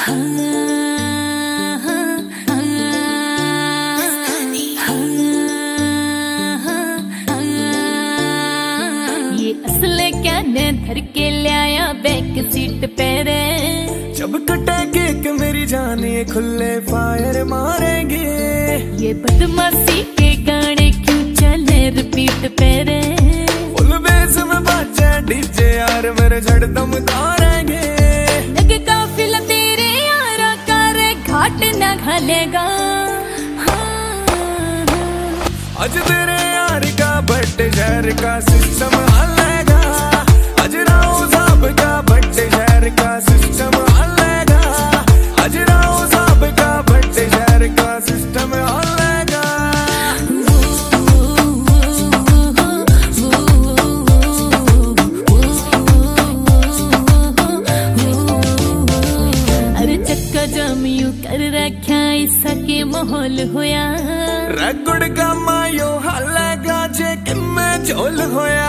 ये असले क्या ने धर के लाया बैक सीट पे रे। जब कटे केक मेरी जान ये खुले फायर मारेंगे। ये बदमाशी के गाने क्यों चले रिपीट पे रे। फुल बेस में बाजे डीजे यार मेरे झड़दम तारेंगे। लगे काफिला तेरे यारा करे घाट ना घलेगा। आज तेरे यार का बर्थडे शहर का सिस्टम हलेगा। आज राव साहब का बर्थडे शहर का सिस्टम हलेगा। आज राव साहब का बर्थडे शहर का सिस्टम हलेगा। अरे चक्का जाम यू कर रखा ऐसा के माहौल होया। रगड़ का मायो हलेगा जे कि मैं झोल होया।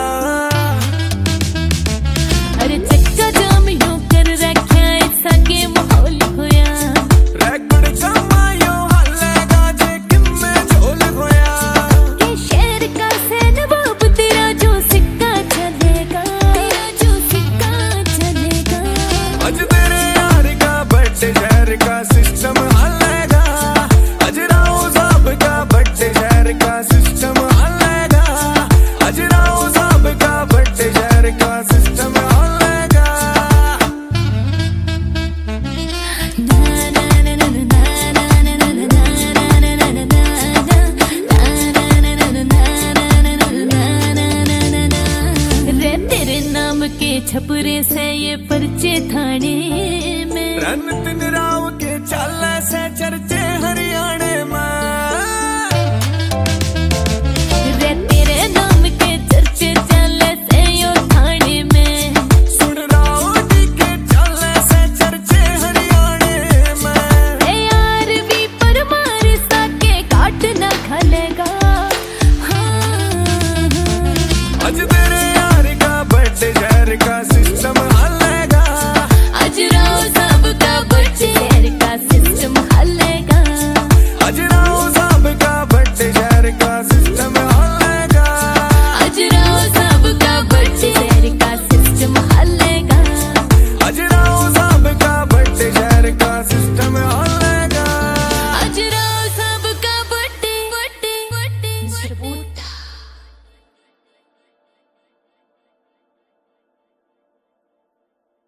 अरे चक्का जाम यू कर रखा ऐसा के माहौल होया। रगड़ का मायो हलेगा जे कि मैं झोल होया। के शेर का सैन बाप तेरा जो सिक्का चलेगा। तेरा जो सिक्का चलेगा। आज तेरे यार का बर्थडे शहर का सिस्टम हलेगा। आज राव साहब का बर्थडे शहर का सिस्टम हलेगा। आज राव साहब का बर्थडे शहर का सिस्टम हलेगा। रे तेरे नाम के छपरे से ये पर्चे थाने में। रन दिन राव